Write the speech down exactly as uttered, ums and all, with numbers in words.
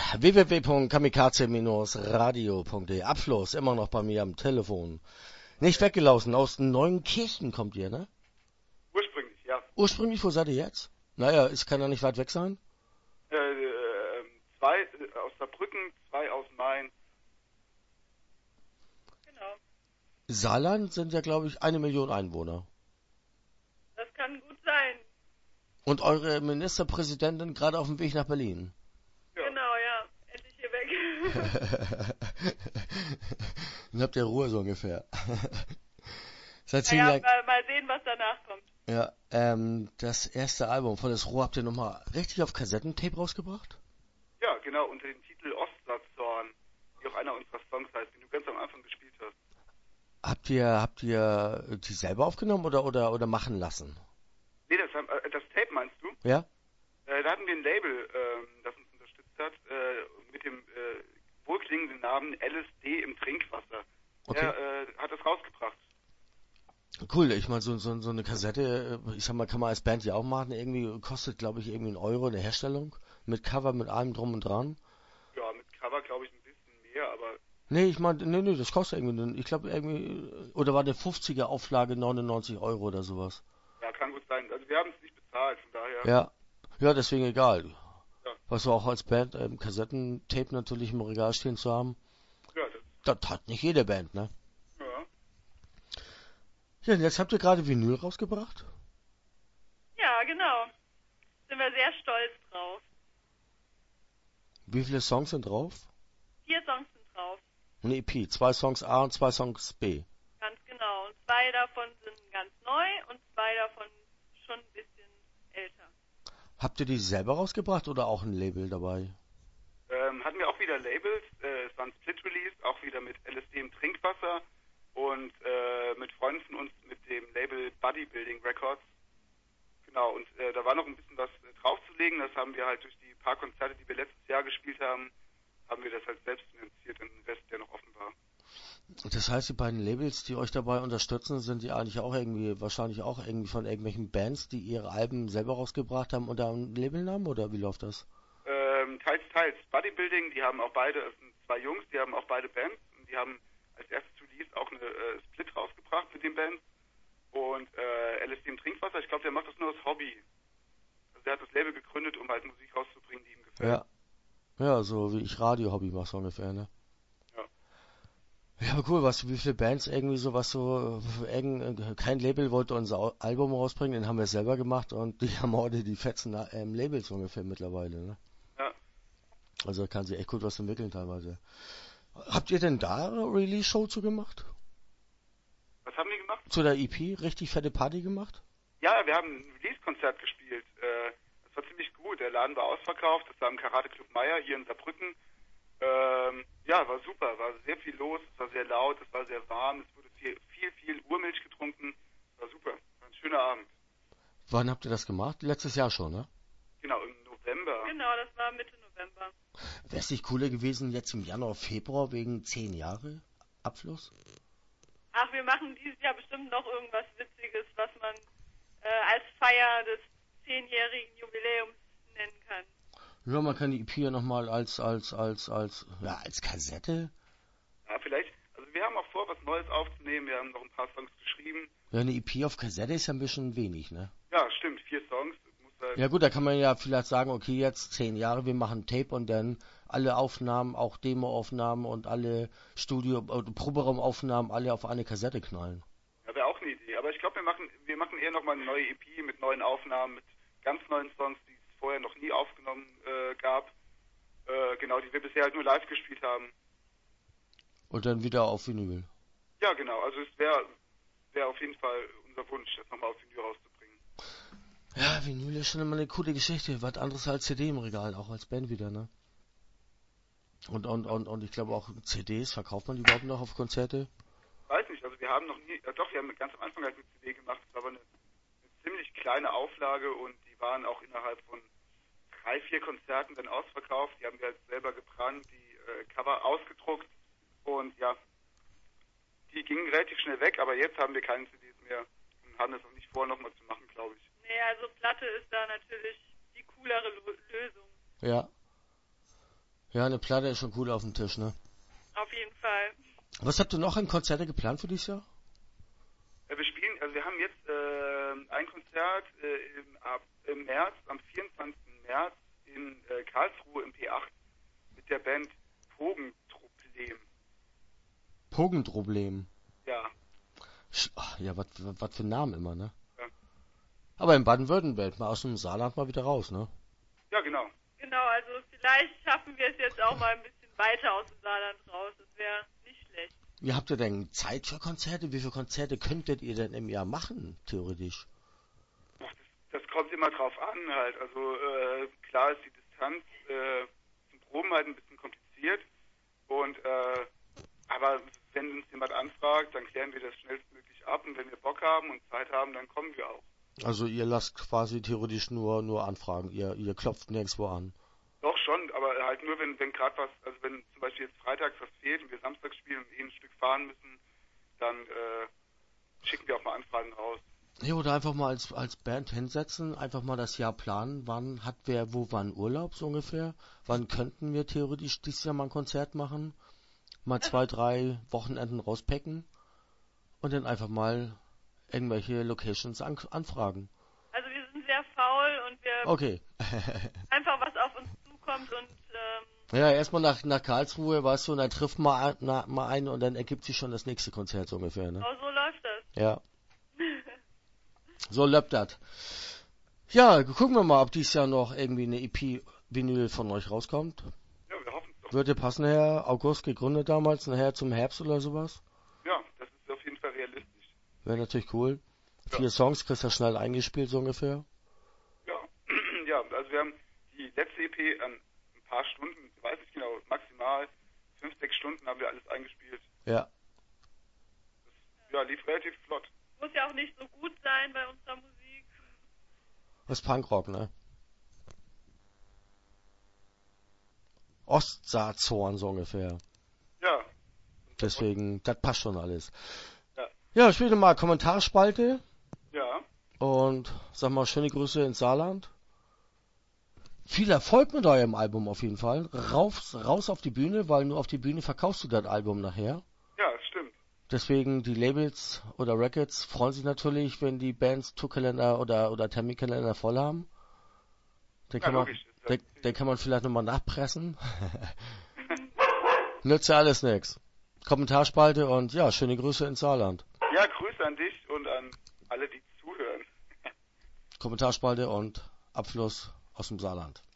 w w w punkt kamikaze radio punkt de. Abfluss, immer noch bei mir am Telefon. Nicht weggelaufen, aus Neunkirchen kommt ihr, ne? Ursprünglich, ja. Ursprünglich, wo seid ihr jetzt? Naja, es kann ja nicht weit weg sein. Äh, äh, zwei äh, aus Saarbrücken, zwei aus Main. Genau. Saarland sind ja, glaube ich, eine Million Einwohner. Das kann gut sein. Und eure Ministerpräsidentin gerade auf dem Weg nach Berlin. Ja. Genau, ja. Endlich hier weg. Dann habt ihr Ruhe so ungefähr. Seit zehn ja, Jahren. Mal, mal sehen, was danach kommt. Ja, ähm, das erste Album von Das Rohr habt ihr nochmal richtig auf Kassettentape rausgebracht? Ja, genau, unter dem Titel Ostsatzorn, wie auch einer unserer Songs heißt, den du ganz am Anfang gespielt hast. Habt ihr, habt ihr die selber aufgenommen oder, oder, oder machen lassen? Nee, das, äh, das Tape meinst du? Ja? Äh, da hatten wir ein Label, äh, das uns unterstützt hat, äh, mit dem äh, wohlklingenden Namen L S D im Trinkwasser. Okay. Der äh, hat das rausgebracht. Cool, ich meine, so, so, so eine Kassette, ich sag mal, kann man als Band ja auch machen, irgendwie kostet, glaube ich, irgendwie einen Euro eine Herstellung, mit Cover, mit allem drum und dran. Ja, mit Cover, glaube ich, ein bisschen mehr, aber... Nee, ich meine, nee, nee, das kostet irgendwie, ich glaube irgendwie, oder war der fünfziger Auflage neunundneunzig Euro oder sowas? Ja, kann gut sein. Also wir haben es nicht bezahlt, von daher... Ja, ja, deswegen egal. Ja. Was wir auch als Band, ähm, Kassettentape natürlich im Regal stehen zu haben. Ja, das... Das hat nicht jede Band, ne? Ja. Ja, und jetzt habt ihr gerade Vinyl rausgebracht? Ja, genau. Sind wir sehr stolz drauf. Wie viele Songs sind drauf? Vier Songs sind drauf. Eine E P, zwei Songs A und zwei Songs B. Ganz genau. Und zwei davon sind ganz neu und zwei davon schon ein bisschen älter. Habt ihr die selber rausgebracht oder auch ein Label dabei? Ähm, hatten wir auch wieder Labels. Äh, es war ein Split-Release, auch wieder mit L S D im Trinkwasser und äh, mit Freunden von uns mit dem Label Bodybuilding Records. Genau, und äh, da war noch ein bisschen was äh, draufzulegen. Das haben wir halt durch die paar Konzerte, die wir letztes Jahr gespielt haben, haben wir das halt selbst finanziert, den Rest, der noch offen war. Das heißt, die beiden Labels, die euch dabei unterstützen, sind die eigentlich auch irgendwie, wahrscheinlich auch irgendwie von irgendwelchen Bands, die ihre Alben selber rausgebracht haben unter einem Labelnamen, oder wie läuft das? Ähm, teils, teils. Bodybuilding, die haben auch beide, es sind zwei Jungs, die haben auch beide Bands und die haben als erstes Release auch eine äh, Split rausgebracht mit den Bands. Und äh, L S D im Trinkwasser, ich glaube, der macht das nur als Hobby. Also der hat das Label gegründet, um halt Musik rauszubringen, die ihm gefällt. Ja. Ja, so wie ich Radio-Hobby mache, so ungefähr, ne? Ja. Ja, aber cool, was, wie viele Bands irgendwie so, was so, irgend, kein Label wollte unser Album rausbringen, den haben wir selber gemacht und die haben heute die fetzen ähm, Labels ungefähr mittlerweile, ne? Ja. Also da kann sich echt gut was entwickeln teilweise. Habt ihr denn da eine Release-Show zu gemacht? Was haben die gemacht? Zu der E P? Richtig fette Party gemacht? Ja, wir haben ein Release-Konzert gespielt. Äh, das war ziemlich gut. Der Laden war ausverkauft. Das war im Karate Club Meier hier in Saarbrücken. Ähm, ja, war super. War sehr viel los. Es war sehr laut. Es war sehr warm. Es wurde viel, viel, viel Urmilch getrunken. War super. War ein schöner Abend. Wann habt ihr das gemacht? Letztes Jahr schon, ne? Genau, im November. Genau, das war Mitte November. Wäre es nicht cooler gewesen jetzt im Januar, Februar wegen zehn Jahre Abschluss? Ach, wir machen dieses Jahr bestimmt noch irgendwas Witziges, was man äh, als Feier des zehnjährigen Jubiläums nennen kann. Ja, man kann die E P ja nochmal als, als, als, als, ja, als Kassette. Ja, vielleicht. Also wir haben auch vor, was Neues aufzunehmen. Wir haben noch ein paar Songs geschrieben. Ja, eine E P auf Kassette ist ja ein bisschen wenig, ne? Ja, stimmt. Vier Songs. Muss halt Ja gut, da kann man ja vielleicht sagen, okay, jetzt zehn Jahre, wir machen Tape und dann alle Aufnahmen, auch Demo-Aufnahmen und alle Studio- und Proberaumaufnahmen alle auf eine Kassette knallen. Ja, wäre auch eine Idee. Aber ich glaube, wir machen, wir machen eher nochmal eine neue E P mit neuen Aufnahmen, mit ganz neuen Songs, die es vorher noch nie aufgenommen äh, gab. Äh, genau, die wir bisher halt nur live gespielt haben. Und dann wieder auf Vinyl. Ja, genau. Also es wäre wär auf jeden Fall unser Wunsch, das nochmal auf Vinyl rauszubringen. Ja, Vinyl ist schon immer eine coole Geschichte. Was anderes als C D im Regal, auch als Band wieder, ne? Und, und, und, und ich glaube auch C Ds, verkauft man die überhaupt noch auf Konzerte? Weiß nicht, also wir haben noch nie, ja doch, wir haben ganz am Anfang halt eine C D gemacht, das war aber eine, eine ziemlich kleine Auflage und die waren auch innerhalb von drei, vier Konzerten dann ausverkauft. Die haben wir halt selber gebrannt, die äh, Cover ausgedruckt und ja, die gingen relativ schnell weg, aber jetzt haben wir keine C Ds mehr und haben das auch nicht vor, nochmal zu machen, glaube ich. Nee, also Platte ist da natürlich die coolere Lo- Lösung. Ja. Ja, eine Platte ist schon cool auf dem Tisch, ne? Auf jeden Fall. Was habt ihr noch an Konzerte geplant für dieses Jahr? Äh, wir spielen, also wir haben jetzt äh, ein Konzert äh, im, ab, im März, am vierundzwanzigsten März in äh, Karlsruhe im P acht mit der Band Pogenproblem. Pogenproblem. Ja. Sch- ach, ja, was was für ein Name immer, ne? Ja. Aber in Baden-Württemberg, mal aus dem Saarland mal wieder raus, ne? Ja, genau. Genau, also vielleicht schaffen wir es jetzt auch mal ein bisschen weiter aus dem Saarland raus. Das wäre nicht schlecht. Wie habt ihr denn Zeit für Konzerte? Wie viele Konzerte könntet ihr denn im Jahr machen, theoretisch? Das, das kommt immer drauf an halt. Also äh, klar ist die Distanz äh, zum Proben halt ein bisschen kompliziert. Und äh, aber wenn uns jemand anfragt, dann klären wir das schnellstmöglich ab. Und wenn wir Bock haben und Zeit haben, dann kommen wir auch. Also ihr lasst quasi theoretisch nur nur anfragen, ihr ihr klopft nirgendwo an. Doch schon, aber halt nur, wenn wenn gerade was, also wenn zum Beispiel jetzt freitags was fehlt und wir samstags spielen und eh ein Stück fahren müssen, dann äh, schicken wir auch mal Anfragen raus. Ja, oder einfach mal als als Band hinsetzen, einfach mal das Jahr planen, wann hat wer wo wann Urlaub so ungefähr, wann könnten wir theoretisch dieses Jahr mal ein Konzert machen, mal zwei, drei Wochenenden rauspacken und dann einfach mal irgendwelche Locations an, anfragen. Also wir sind sehr faul und wir Okay. einfach was auf uns zukommt und ähm, Ja, erstmal nach nach Karlsruhe, weißt du, und dann trifft man ein- na, mal einen und dann ergibt sich schon das nächste Konzert so ungefähr, ne? genau so läuft das. Ja. So läuft das. Ja, gucken wir mal, ob dieses Jahr noch irgendwie eine E P-Vinyl von euch rauskommt. Ja, wir hoffen es doch. Würde passen, Herr August gegründet damals, nachher zum Herbst oder sowas. Ja, das ist auf jeden Fall realistisch. Wäre natürlich cool. Ja. Vier Songs kriegst du schnell eingespielt, so ungefähr. Ja, ja, also wir haben die letzte E P an ein paar Stunden, ich weiß nicht genau, maximal fünf, sechs Stunden haben wir alles eingespielt. Ja. Ja, lief relativ flott. Muss ja auch nicht so gut sein bei unserer Musik. Das ist Punkrock, ne? Ostsaazorn, so ungefähr. Ja. Deswegen, das passt schon alles. Ja. Ja, spiele mal Kommentarspalte Ja. und sag mal schöne Grüße ins Saarland. Viel Erfolg mit eurem Album auf jeden Fall. Raus, raus auf die Bühne, weil nur auf die Bühne verkaufst du das Album nachher. Ja, stimmt. Deswegen die Labels oder Records freuen sich natürlich, wenn die Bands Tourkalender oder oder Terminkalender voll haben. Den Ja, kann man, logisch. den, den kann man vielleicht nochmal nachpressen. Nützt ja alles nix. Kommentarspalte und ja, schöne Grüße ins Saarland. Ja, Grüße an dich und an alle, die zuhören. Kommentarspalte und Abfluss aus dem Saarland.